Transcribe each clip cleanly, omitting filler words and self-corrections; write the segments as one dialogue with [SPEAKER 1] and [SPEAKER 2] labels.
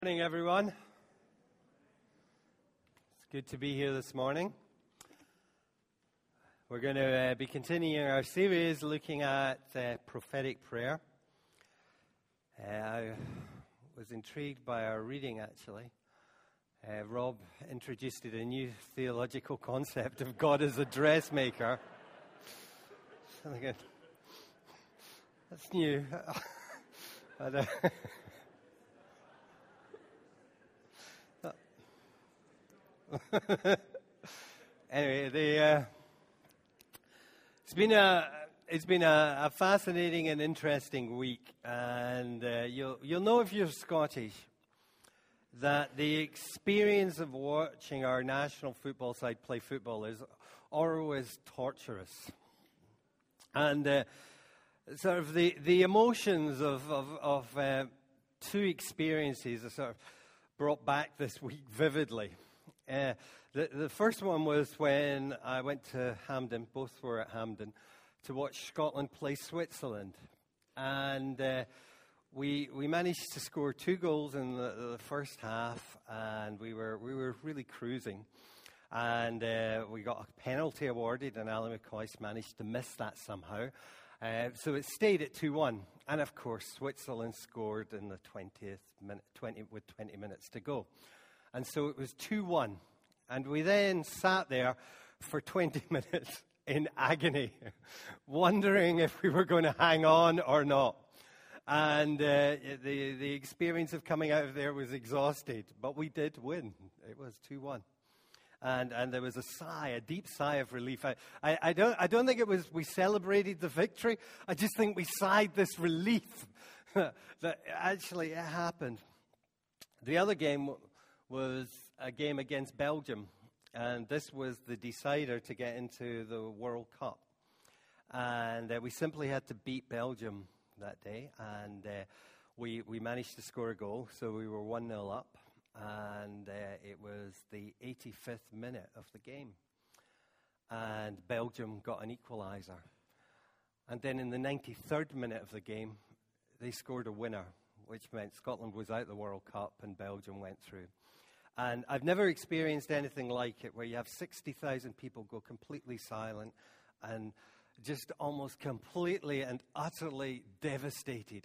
[SPEAKER 1] Morning, everyone. It's good to be here this morning. We're going to be continuing our series looking at prophetic prayer. I was intrigued by our reading, actually. Rob introduced a new theological concept of God as a dressmaker. That's new. Anyway, it's been a fascinating and interesting week, and you'll know if you're Scottish that the experience of watching our national football side play football is always torturous, and sort of the emotions of two experiences are sort of brought back this week vividly. The first one was when I went to Hampden, both were at Hampden, to watch Scotland play Switzerland. And we managed to score 2 goals in the first half, and we were really cruising. And we got a penalty awarded, and Alan McCoist managed to miss that somehow. So it stayed at 2-1. And of course, Switzerland scored in the 20th minute, with 20 minutes to go. And so it was 2-1. And we then sat there for 20 minutes in agony, wondering if we were going to hang on or not. And the experience of coming out of there was exhausted. But we did win. It was 2-1. And there was a deep sigh of relief. I don't think it was we celebrated the victory. I just think we sighed this relief that actually it happened. The other game was a game against Belgium, and this was the decider to get into the World Cup. And we simply had to beat Belgium that day, and we managed to score a goal, so we were 1-0 up, and it was the 85th minute of the game, and Belgium got an equaliser. And then in the 93rd minute of the game, they scored a winner, which meant Scotland was out of the World Cup and Belgium went through. And I've never experienced anything like it, where you have 60,000 people go completely silent and just almost completely and utterly devastated.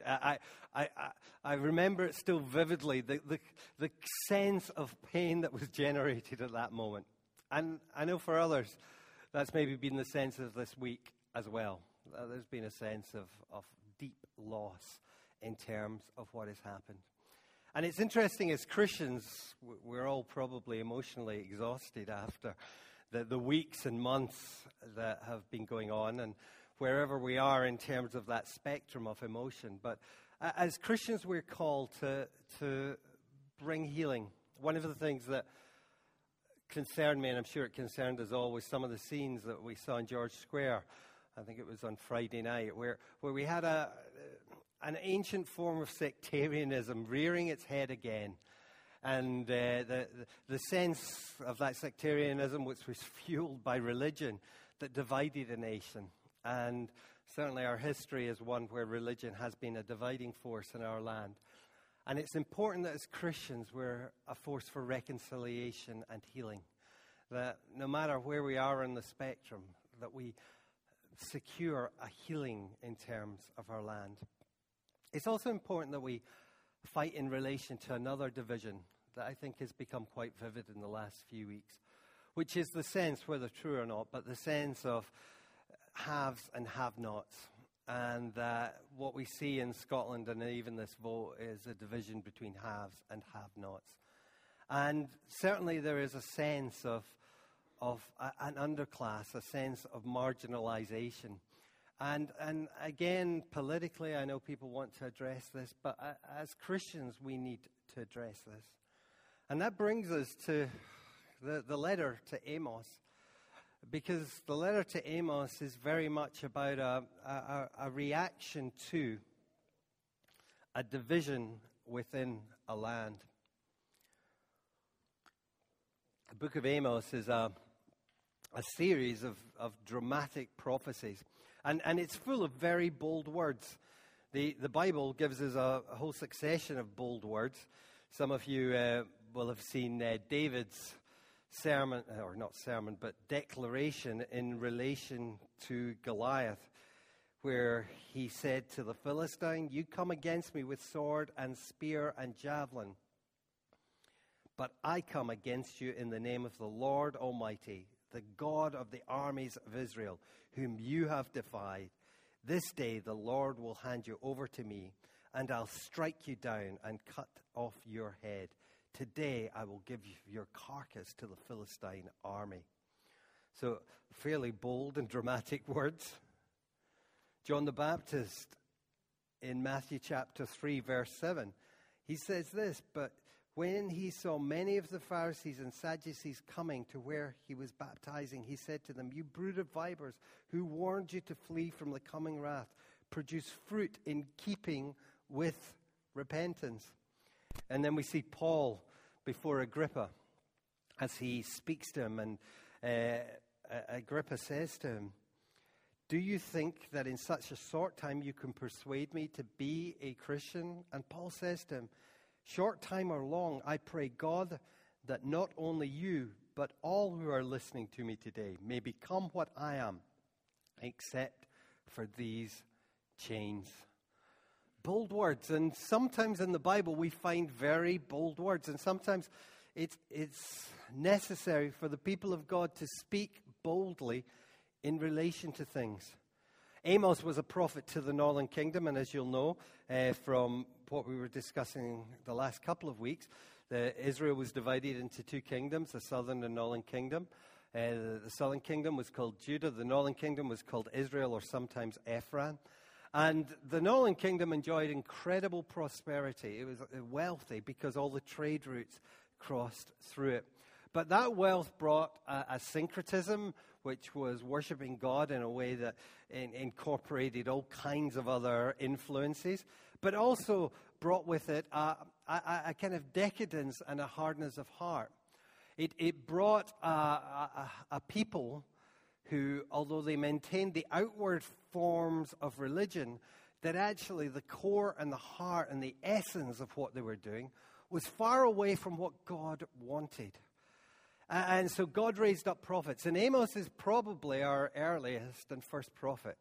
[SPEAKER 1] I remember it still vividly, the sense of pain that was generated at that moment. And I know for others, that's maybe been the sense of this week as well. There's been a sense of deep loss in terms of what has happened. And it's interesting, as Christians, we're all probably emotionally exhausted after the weeks and months that have been going on, and wherever we are in terms of that spectrum of emotion. But as Christians, we're called to bring healing. One of the things that concerned me, and I'm sure it concerned us all, was some of the scenes that we saw in George Square. I think it was on Friday night, where we had an ancient form of sectarianism rearing its head again. And the sense of that sectarianism, which was fueled by religion, that divided a nation. And certainly our history is one where religion has been a dividing force in our land. And it's important that as Christians, we're a force for reconciliation and healing. That no matter where we are on the spectrum, that we secure a healing in terms of our land. It's also important that we fight in relation to another division that I think has become quite vivid in the last few weeks, which is the sense, whether true or not, but the sense of haves and have-nots. And what we see in Scotland and even this vote is a division between haves and have-nots. And certainly there is a sense of an underclass, a sense of marginalization. And again, politically, I know people want to address this, but as Christians, we need to address this. And that brings us to the letter to Amos, because the letter to Amos is very much about a reaction to a division within a land. The book of Amos is a series of dramatic prophecies. And it's full of very bold words. The Bible gives us a whole succession of bold words. Some of you will have seen David's sermon, or not sermon, but declaration in relation to Goliath, where he said to the Philistine, "You come against me with sword and spear and javelin, but I come against you in the name of the Lord Almighty, the God of the armies of Israel, whom you have defied. This day the Lord will hand you over to me, and I'll strike you down and cut off your head. Today I will give your carcass to the Philistine army." So, fairly bold and dramatic words. John the Baptist, in Matthew chapter 3, verse 7, he says this, "But when he saw many of the Pharisees and Sadducees coming to where he was baptizing, he said to them, 'You brood of vipers, who warned you to flee from the coming wrath? Produce fruit in keeping with repentance.'" And then we see Paul before Agrippa as he speaks to him, and Agrippa says to him, "Do you think that in such a short time you can persuade me to be a Christian?" And Paul says to him, "Short time or long, I pray God that not only you, but all who are listening to me today may become what I am, except for these chains." Bold words, and sometimes in the Bible we find very bold words, and sometimes it's necessary for the people of God to speak boldly in relation to things. Amos was a prophet to the northern kingdom, and as you'll know from what we were discussing the last couple of weeks, Israel was divided into two kingdoms, the southern and northern kingdom. The southern kingdom was called Judah, the northern kingdom was called Israel, or sometimes Ephraim. And the northern kingdom enjoyed incredible prosperity. It was wealthy because all the trade routes crossed through it. But that wealth brought a syncretism, which was worshiping God in a way that incorporated all kinds of other influences, but also brought with it a kind of decadence and a hardness of heart. It brought a people who, although they maintained the outward forms of religion, that actually the core and the heart and the essence of what they were doing was far away from what God wanted. And so God raised up prophets. And Amos is probably our earliest and first prophet.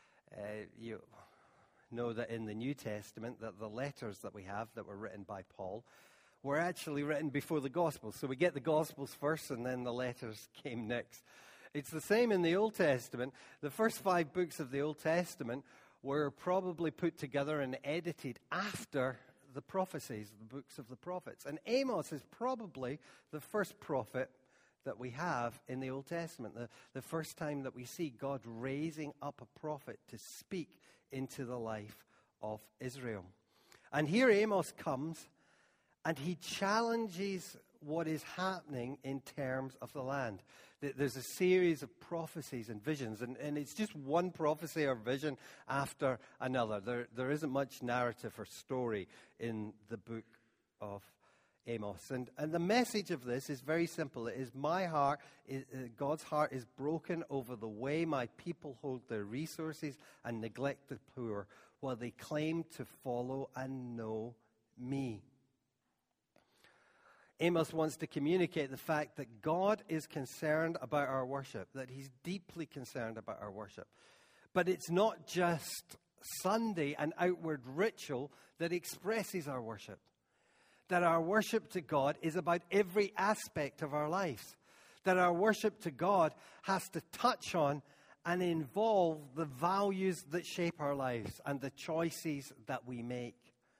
[SPEAKER 1] You know that in the New Testament, that the letters that we have that were written by Paul were actually written before the Gospels. So we get the Gospels first, and then the letters came next. It's the same in the Old Testament. The first 5 books of the Old Testament were probably put together and edited after the prophecies, the books of the prophets. And Amos is probably the first prophet that we have in the Old Testament, the first time that we see God raising up a prophet to speak into the life of Israel. And here Amos comes, and he challenges what is happening in terms of the land. There's a series of prophecies and visions, and it's just one prophecy or vision after another. There isn't much narrative or story in the book of Amos. And the message of this is very simple. It is God's heart is broken over the way my people hold their resources and neglect the poor, while they claim to follow and know me. Amos wants to communicate the fact that God is concerned about our worship, that he's deeply concerned about our worship. But it's not just Sunday, an outward ritual that expresses our worship. That our worship to God is about every aspect of our lives. That our worship to God has to touch on and involve the values that shape our lives and the choices that we make.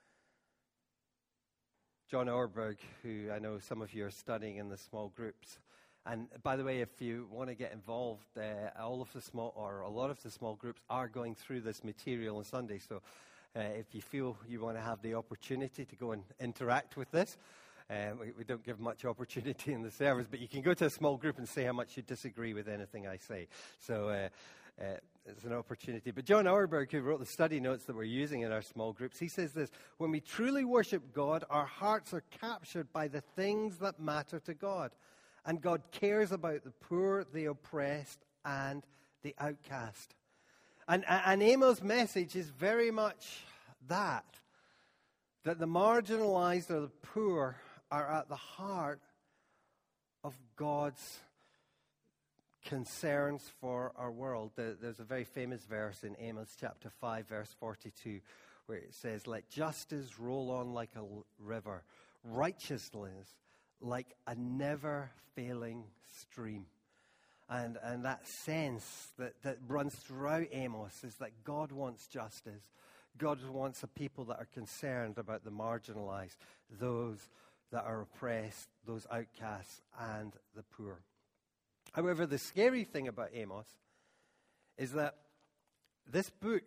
[SPEAKER 1] John Ortberg, who I know some of you are studying in the small groups. And by the way, if you want to get involved, a lot of the small groups are going through this material on Sunday. So if you feel you want to have the opportunity to go and interact with this, we don't give much opportunity in the service, but you can go to a small group and say how much you disagree with anything I say. So it's an opportunity. But John Ortberg, who wrote the study notes that we're using in our small groups, he says this: when we truly worship God, our hearts are captured by the things that matter to God. And God cares about the poor, the oppressed, and the outcast. And Amos' message is very much that. that the marginalized or the poor are at the heart of God's concerns for our world. There's a very famous verse in Amos chapter 5, verse 42, where it says, "Let justice roll on like a river, righteousness like a never-failing stream." And that sense that runs throughout Amos is that God wants justice. God wants a people that are concerned about the marginalized, those that are oppressed, those outcasts, and the poor. However, the scary thing about Amos is that this book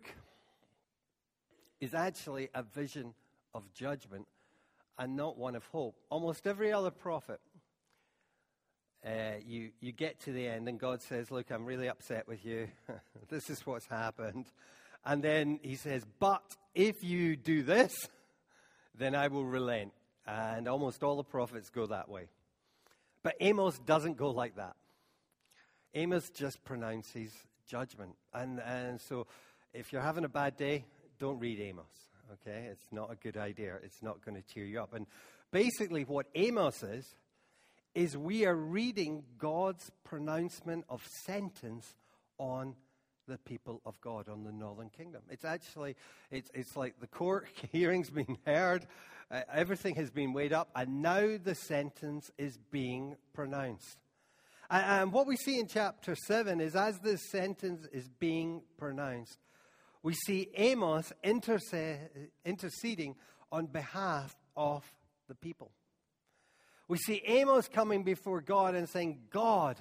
[SPEAKER 1] is actually a vision of judgment and not one of hope. Almost every other prophet, you get to the end and God says, "Look, I'm really upset with you. This is what's happened." And then he says, "But if you do this, then I will relent." And almost all the prophets go that way. But Amos doesn't go like that. Amos just pronounces judgment. And so if you're having a bad day, don't read Amos, okay? It's not a good idea. It's not going to cheer you up. And basically what Amos is we are reading God's pronouncement of sentence on the people of God, on the northern kingdom. It's actually, it's like the court hearing's been heard, everything has been weighed up, and now the sentence is being pronounced. And what we see in chapter 7 is as this sentence is being pronounced, we see Amos interceding on behalf of the people. We see Amos coming before God and saying, "God,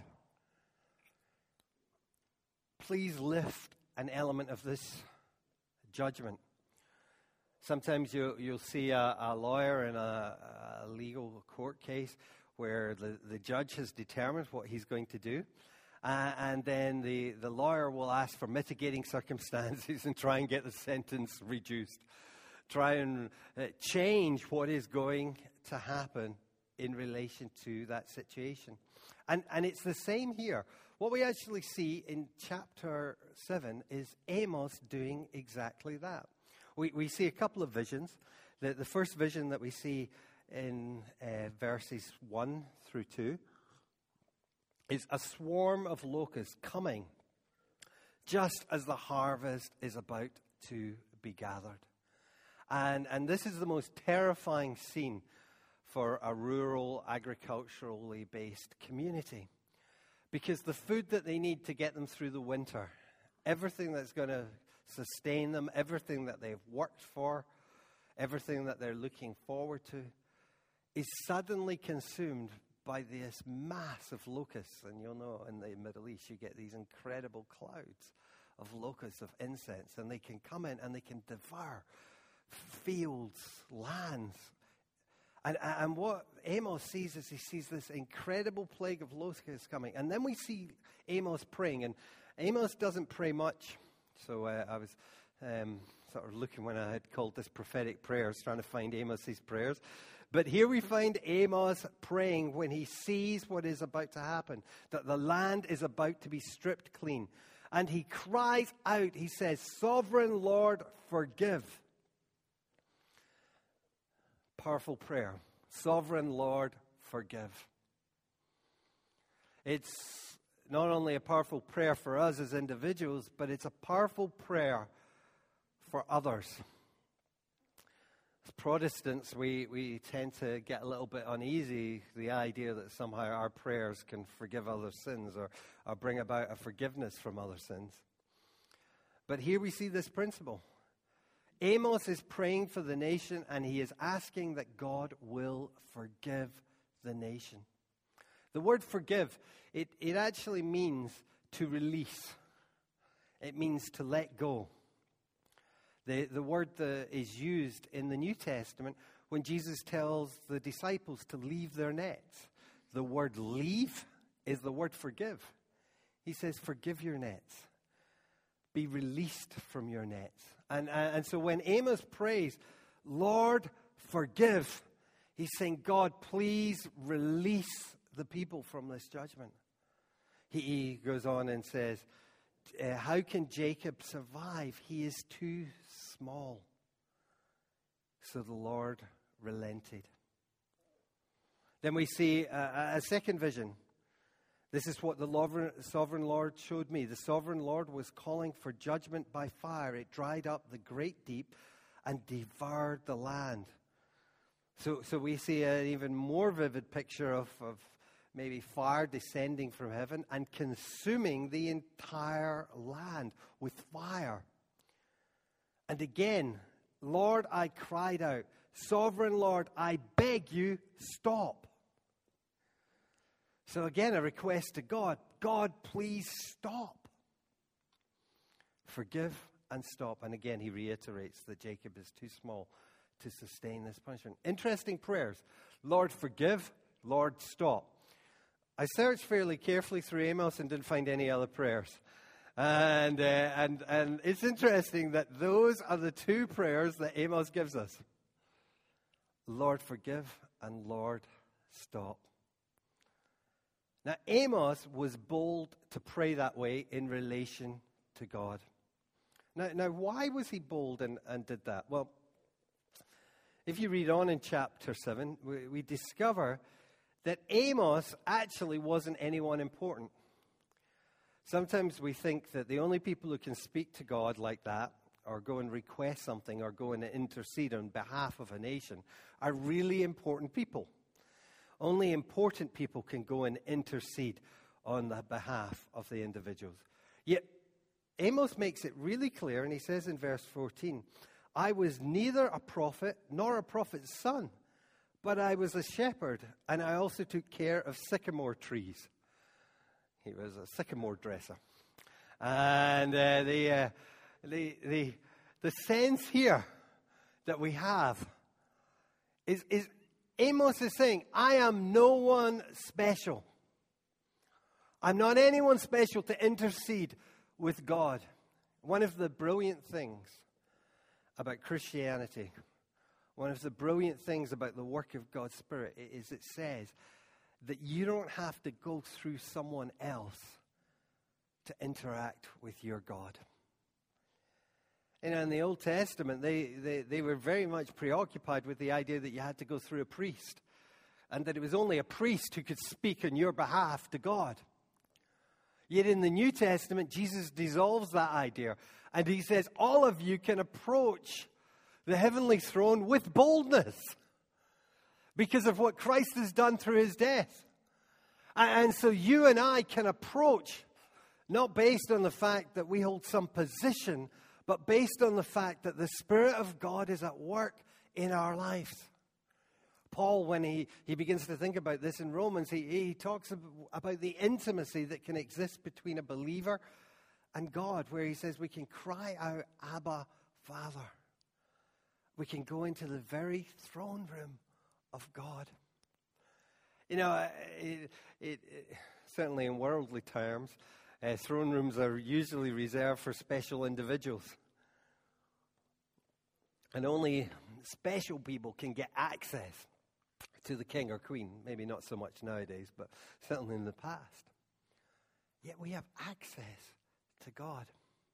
[SPEAKER 1] please lift an element of this judgment." Sometimes you'll see a lawyer in a legal court case where the judge has determined what he's going to do. And then the lawyer will ask for mitigating circumstances and try and get the sentence reduced. Try and change what is going to happen in relation to that situation. And it's the same here. What we actually see in chapter 7 is Amos doing exactly that. We see a couple of visions. The first vision that we see in verses 1 through 2 is a swarm of locusts coming just as the harvest is about to be gathered. And this is the most terrifying scene for a rural, agriculturally based community. Because the food that they need to get them through the winter, everything that's going to sustain them, everything that they've worked for, everything that they're looking forward to, is suddenly consumed by this mass of locusts. And you'll know in the Middle East you get these incredible clouds of locusts, of insects, and they can come in and they can devour fields, lands. And what Amos sees is he sees this incredible plague of locusts coming. And then we see Amos praying. And Amos doesn't pray much. So I was sort of looking when I had called this prophetic prayers, trying to find Amos's prayers. But here we find Amos praying when he sees what is about to happen, that the land is about to be stripped clean. And he cries out, he says, "Sovereign Lord, forgive." Powerful prayer. Sovereign Lord, forgive. It's not only a powerful prayer for us as individuals, but it's a powerful prayer for others. As Protestants, we tend to get a little bit uneasy, the idea that somehow our prayers can forgive other sins or bring about a forgiveness from other sins. But here we see this principle. Amos is praying for the nation, and he is asking that God will forgive the nation. The word forgive, it actually means to release. It means to let go. The word that is used in the New Testament when Jesus tells the disciples to leave their nets. The word leave is the word forgive. He says, forgive your nets. Be released from your nets. And so when Amos prays, Lord, forgive, he's saying, God, please release the people from this judgment. He goes on and says, how can Jacob survive? He is too small. So the Lord relented. Then we see a second vision. This is what the sovereign Lord showed me. The sovereign Lord was calling for judgment by fire. It dried up the great deep and devoured the land. So we see an even more vivid picture of maybe fire descending from heaven and consuming the entire land with fire. And again, Lord, I cried out, Sovereign Lord, I beg you, stop. So again, a request to God, God, please stop. Forgive and stop. And again, he reiterates that Jacob is too small to sustain this punishment. Interesting prayers. Lord, forgive. Lord, stop. I searched fairly carefully through Amos and didn't find any other prayers. And it's interesting that those are the two prayers that Amos gives us. Lord, forgive, and Lord, stop. Now, Amos was bold to pray that way in relation to God. Now, why was he bold and did that? Well, if you read on in chapter 7, we discover that Amos actually wasn't anyone important. Sometimes we think that the only people who can speak to God like that, or go and request something, or go and intercede on behalf of a nation, are really important people. Only important people can go and intercede on the behalf of the individuals. Yet, Amos makes it really clear, and he says in verse 14, I was neither a prophet nor a prophet's son, but I was a shepherd, and I also took care of sycamore trees. He was a sycamore dresser. And the sense here that we have is Amos is saying, I am no one special. I'm not anyone special to intercede with God. One of the brilliant things about Christianity, one of the brilliant things about the work of God's Spirit is it says that you don't have to go through someone else to interact with your God. And in the Old Testament, they were very much preoccupied with the idea that you had to go through a priest, and that it was only a priest who could speak on your behalf to God. Yet in the New Testament, Jesus dissolves that idea, and he says, all of you can approach the heavenly throne with boldness because of what Christ has done through his death. And so you and I can approach, not based on the fact that we hold some position, but based on the fact that the Spirit of God is at work in our lives. Paul, when he begins to think about this in Romans, he talks about the intimacy that can exist between a believer and God, where he says we can cry out, Abba, Father. We can go into the very throne room of God. You know, certainly in worldly terms, throne rooms are usually reserved for special individuals. And only special people can get access to the king or queen. Maybe not so much nowadays, but certainly in the past. Yet we have access to God.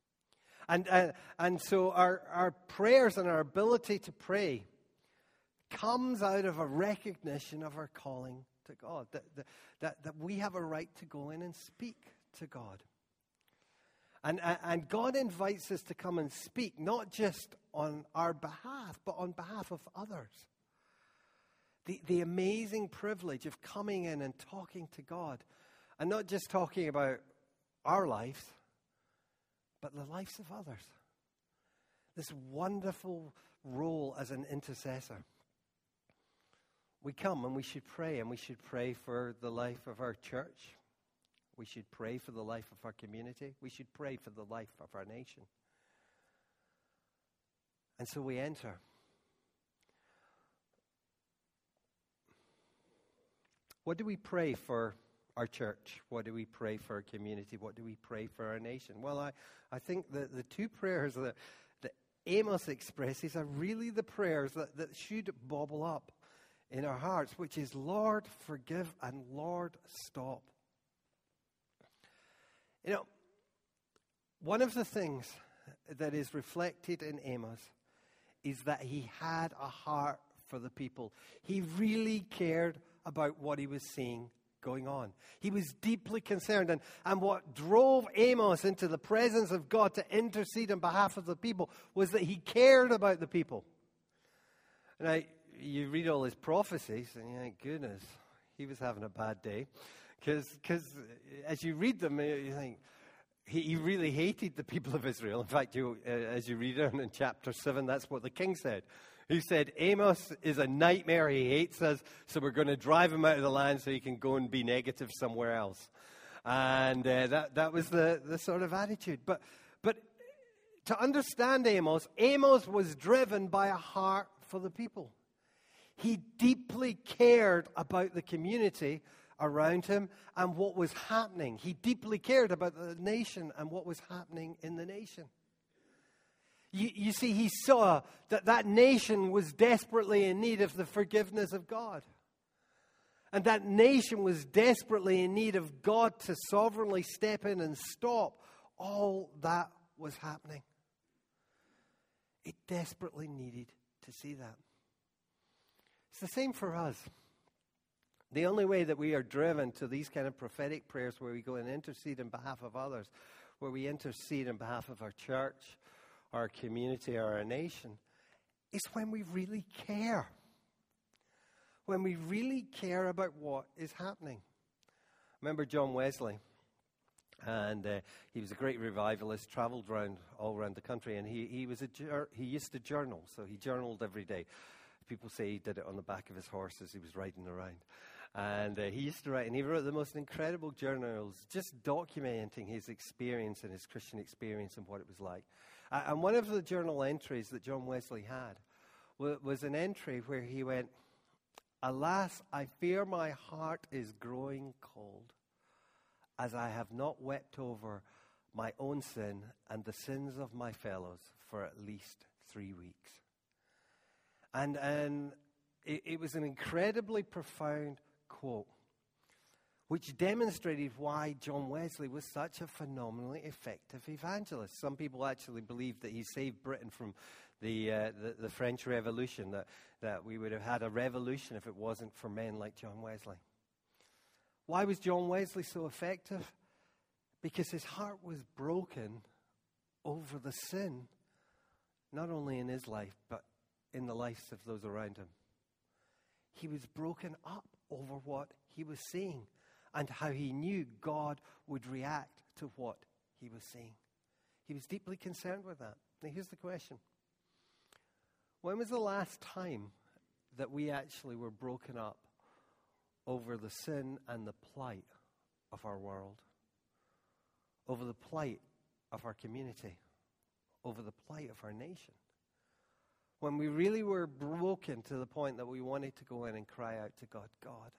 [SPEAKER 1] And so our prayers and our ability to pray comes out of a recognition of our calling to God. That we have a right to go in and speak to God. And God invites us to come and speak, not just on our behalf, but on behalf of others. The amazing privilege of coming in and talking to God. And not just talking about our lives, but the lives of others. This wonderful role as an intercessor. We come and we should pray, and we should pray for the life of our church. We should pray for the life of our community. We should pray for the life of our nation. And so we enter. What do we pray for our church? What do we pray for our community? What do we pray for our nation? Well, I think that the two prayers that Amos expresses are really the prayers that should bubble up in our hearts, which is, Lord, forgive, and Lord, stop. You know, one of the things that is reflected in Amos is that he had a heart for the people. He really cared about what he was seeing going on. He was deeply concerned. And what drove Amos into the presence of God to intercede on behalf of the people was that he cared about the people. Now, you read all his prophecies and you think, goodness, he was having a bad day. Because as you read them, you think, he really hated the people of Israel. In fact, as you read on in chapter 7, that's what the king said. He said, Amos is a nightmare. He hates us, so we're going to drive him out of the land so he can go and be negative somewhere else. And that was the sort of attitude. But to understand Amos was driven by a heart for the people. He deeply cared about the community around him and what was happening. He deeply cared about the nation and what was happening in the nation. You see, he saw that nation was desperately in need of the forgiveness of God. And that nation was desperately in need of God to sovereignly step in and stop all that was happening. It desperately needed to see that. It's the same for us. The only way that we are driven to these kind of prophetic prayers where we go and intercede on behalf of others, where we intercede on behalf of our church, our community, or our nation, is when we really care. When we really care about what is happening. Remember John Wesley? And he was a great revivalist, traveled all around the country, and he used to journal, so he journaled every day. People say he did it on the back of his horse as he was riding around. And he used to write, and he wrote the most incredible journals, just documenting his experience and his Christian experience and what it was like. And one of the journal entries that John Wesley had was an entry where he went, "Alas, I fear my heart is growing cold, as I have not wept over my own sin and the sins of my fellows for at least 3 weeks." And it was an incredibly profound quote, which demonstrated why John Wesley was such a phenomenally effective evangelist. Some people actually believe that he saved Britain from the French Revolution, that we would have had a revolution if it wasn't for men like John Wesley. Why was John Wesley so effective? Because his heart was broken over the sin, not only in his life, but in the lives of those around him. He was broken up over what he was seeing and how he knew God would react to what he was seeing. He was deeply concerned with that. Now here's the question. When was the last time that we actually were broken up over the sin and the plight of our world? Over the plight of our community? Over the plight of our nation? When we really were broken to the point that we wanted to go in and cry out to God, God,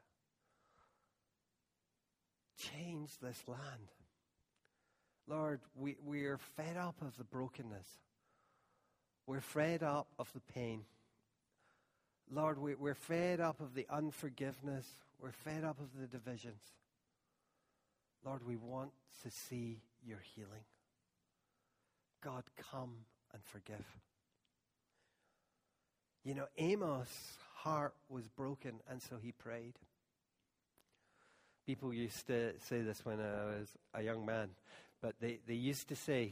[SPEAKER 1] change this land. Lord, we are fed up of the brokenness. We're fed up of the pain. Lord, we're fed up of the unforgiveness. We're fed up of the divisions. Lord, we want to see your healing. God, come and forgive. You know, Amos' heart was broken, and so he prayed. People used to say this when I was a young man, but they used to say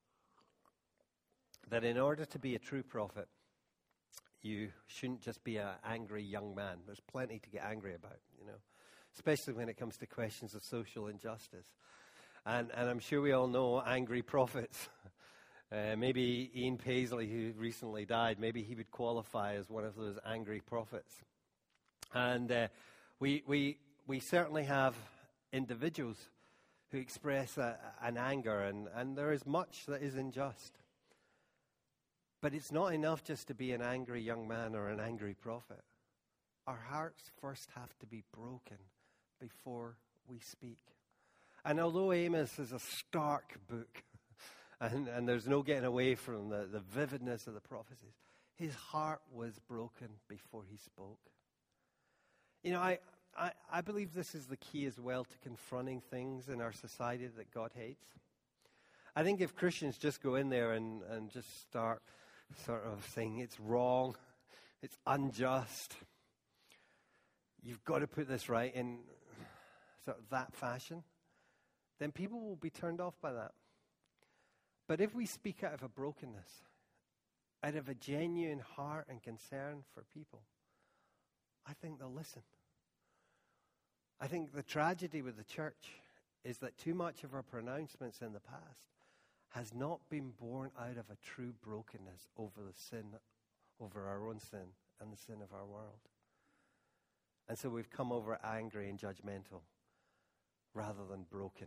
[SPEAKER 1] that in order to be a true prophet, you shouldn't just be an angry young man. There's plenty to get angry about, you know, especially when it comes to questions of social injustice. And I'm sure we all know angry prophets. Maybe Ian Paisley, who recently died, maybe he would qualify as one of those angry prophets. And we certainly have individuals who express an anger, and there is much that is unjust. But it's not enough just to be an angry young man or an angry prophet. Our hearts first have to be broken before we speak. And although Amos is a stark book, and there's no getting away from the vividness of the prophecies, his heart was broken before he spoke. You know, I believe this is the key as well to confronting things in our society that God hates. I think if Christians just go in there and just start sort of saying it's wrong, it's unjust, you've got to put this right in sort of that fashion, then people will be turned off by that. But if we speak out of a brokenness, out of a genuine heart and concern for people, I think they'll listen. I think the tragedy with the church is that too much of our pronouncements in the past has not been born out of a true brokenness over the sin, over our own sin and the sin of our world. And so we've come over angry and judgmental rather than broken.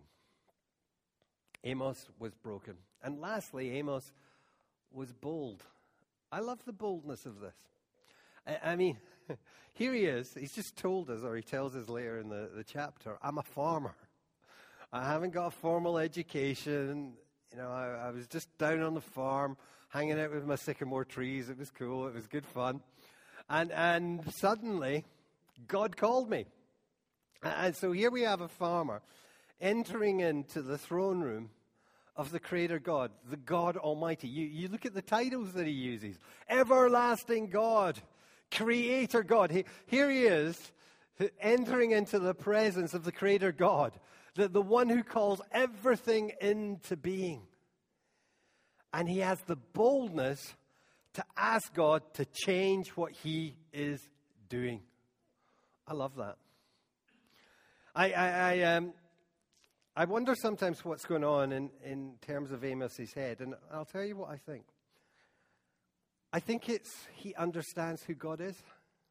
[SPEAKER 1] Amos was broken. And lastly, Amos was bold. I love the boldness of this. I mean, here he is. He's just told us, or he tells us later in the chapter, I'm a farmer. I haven't got a formal education. You know, I was just down on the farm, hanging out with my sycamore trees. It was cool. It was good fun. And suddenly, God called me. And so here we have a farmer entering into the throne room of the Creator God, the God Almighty. You look at the titles that he uses. Everlasting God, Creator God. Here he is, entering into the presence of the Creator God, the one who calls everything into being. And he has the boldness to ask God to change what he is doing. I love that. I wonder sometimes what's going on in terms of Amos's head, and I'll tell you what I think. I think it's he understands who God is.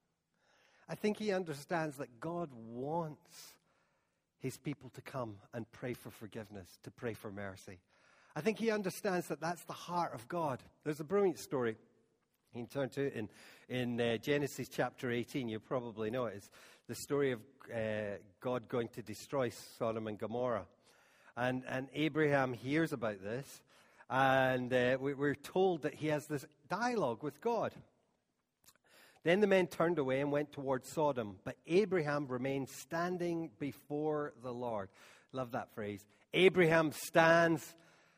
[SPEAKER 1] I think he understands that God wants his people to come and pray for forgiveness, to pray for mercy. I think he understands that that's the heart of God. There's a brilliant story. You can turn to it in Genesis chapter 18. You probably know it. It's the story of God going to destroy Sodom and Gomorrah. And Abraham hears about this, and we're told that he has this dialogue with God. Then the men turned away and went towards Sodom, but Abraham remained standing before the Lord. Love that phrase. Abraham stands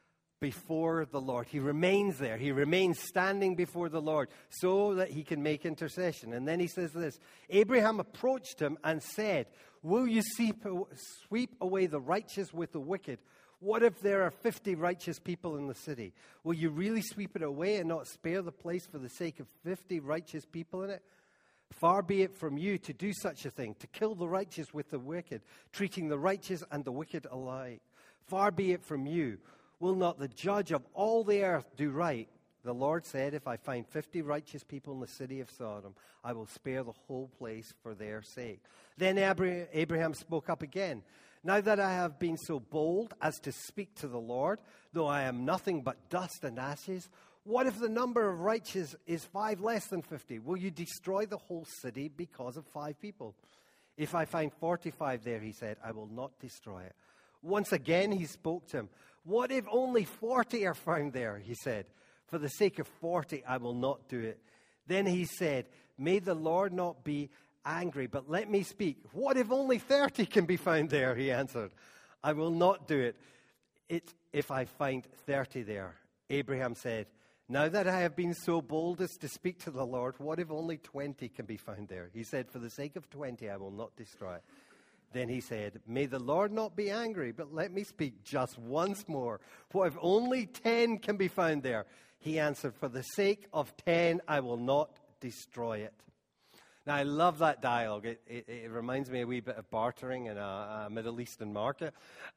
[SPEAKER 1] before the Lord. He remains there. He remains standing before the Lord so that he can make intercession. And then he says this, Abraham approached him and said, will you sweep away the righteous with the wicked? What if there are 50 righteous people in the city? Will you really sweep it away and not spare the place for the sake of 50 righteous people in it? Far be it from you to do such a thing, to kill the righteous with the wicked, treating the righteous and the wicked alike. Far be it from you. Will not the judge of all the earth do right? The Lord said, if I find 50 righteous people in the city of Sodom, I will spare the whole place for their sake. Then Abraham spoke up again. Now that I have been so bold as to speak to the Lord, though I am nothing but dust and ashes, what if the number of righteous is 5 less than 50? Will you destroy the whole city because of 5 people? If I find 45 there, he said, I will not destroy it. Once again he spoke to him. What if only 40 are found there? He said. For the sake of 40, I will not do it. Then he said, may the Lord not be angry, but let me speak. What if only 30 can be found there? He answered. I will not do it. If I find 30 there. Abraham said, now that I have been so bold as to speak to the Lord, what if only 20 can be found there? He said, for the sake of 20, I will not destroy it. Then he said, may the Lord not be angry, but let me speak just once more. What if only 10 can be found there? He answered, for the sake of 10, I will not destroy it. Now, I love that dialogue. It reminds me a wee bit of bartering in a Middle Eastern market.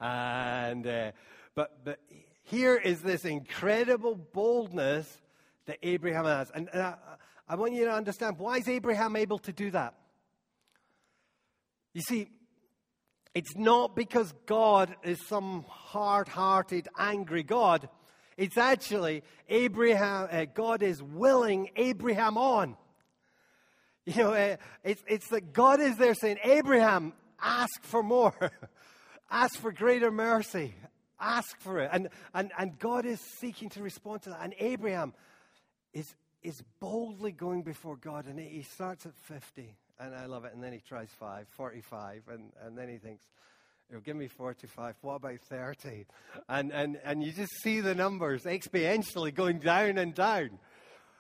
[SPEAKER 1] But here is this incredible boldness that Abraham has. And I want you to understand, why is Abraham able to do that? You see, it's not because God is some hard-hearted, angry God. It's actually God is willing Abraham on. You know, it's that God is there saying, Abraham, ask for more. Ask for greater mercy. Ask for it. And God is seeking to respond to that. And Abraham is boldly going before God. And he starts at 50. And I love it. And then he tries 45. And then he thinks, give me 45. What about 30? And you just see the numbers exponentially going down and down.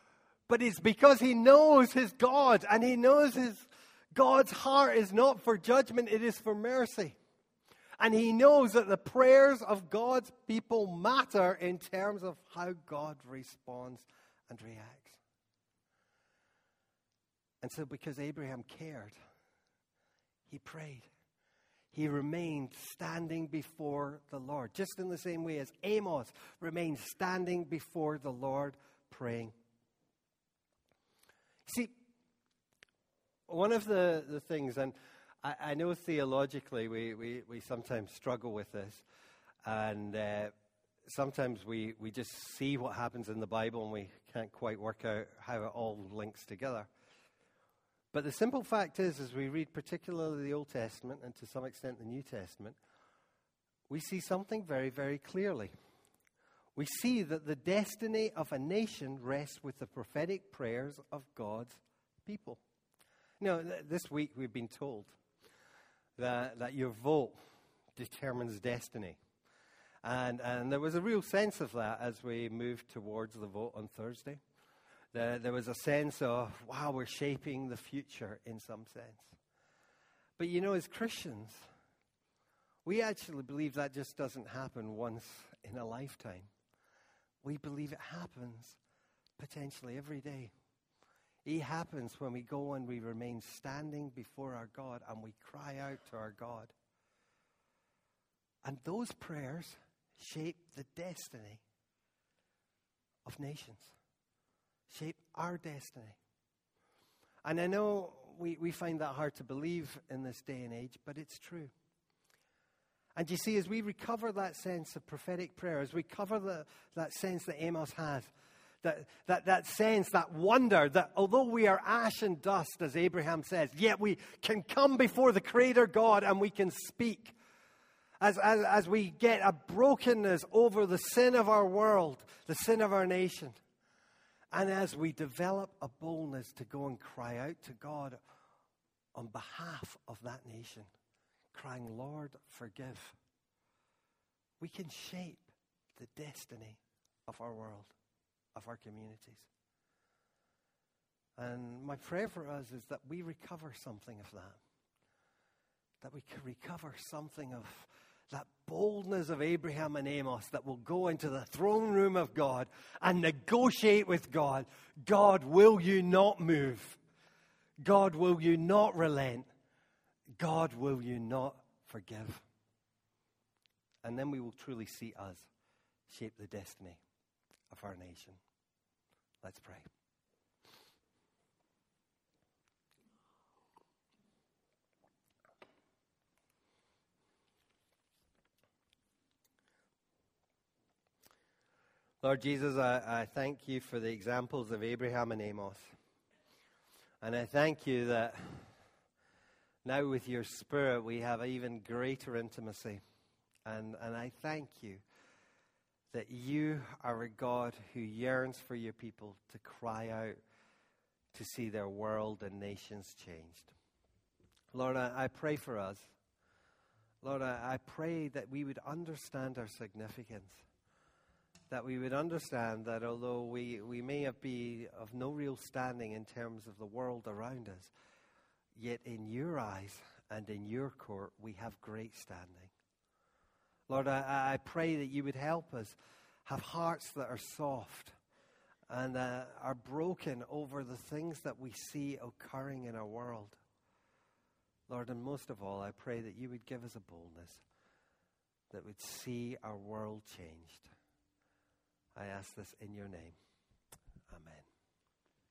[SPEAKER 1] But it's because he knows his God, and he knows God's heart is not for judgment, it is for mercy. And he knows that the prayers of God's people matter in terms of how God responds and reacts. And so because Abraham cared, he prayed. He remained standing before the Lord, just in the same way as Amos remained standing before the Lord praying. See, one of the things, and I know theologically we sometimes struggle with this, and sometimes we just see what happens in the Bible and we can't quite work out how it all links together. But the simple fact is, as we read particularly the Old Testament and to some extent the New Testament, we see something very, very clearly. We see that the destiny of a nation rests with the prophetic prayers of God's people. This week we've been told that your vote determines destiny. And there was a real sense of that as we moved towards the vote on Thursday. There was a sense of, wow, we're shaping the future in some sense. But as Christians, we actually believe that just doesn't happen once in a lifetime. We believe it happens potentially every day. It happens when we go and we remain standing before our God and we cry out to our God. And those prayers shape the destiny of nations. Shape our destiny. And I know we find that hard to believe in this day and age, but it's true. And you see, as we recover that sense of prophetic prayer, as we recover that sense that Amos has, that sense, that wonder, that although we are ash and dust, as Abraham says, yet we can come before the Creator God and we can speak. As we get a brokenness over the sin of our world, the sin of our nation. And as we develop a boldness to go and cry out to God on behalf of that nation, crying, Lord, forgive, we can shape the destiny of our world, of our communities. And my prayer for us is that we recover something of that we can recover something of that boldness of Abraham and Amos that will go into the throne room of God and negotiate with God. God, will you not move? God, will you not relent? God, will you not forgive? And then we will truly see us shape the destiny of our nation. Let's pray. Lord Jesus, I thank you for the examples of Abraham and Amos. And I thank you that now with your Spirit we have even greater intimacy. And I thank you that you are a God who yearns for your people to cry out to see their world and nations changed. Lord, I pray for us. Lord, I pray that we would understand our significance. That we would understand that although we may be of no real standing in terms of the world around us, yet in your eyes and in your court we have great standing. Lord, I pray that you would help us have hearts that are soft and are broken over the things that we see occurring in our world. Lord, and most of all, I pray that you would give us a boldness that would see our world changed. I ask this in your name. Amen.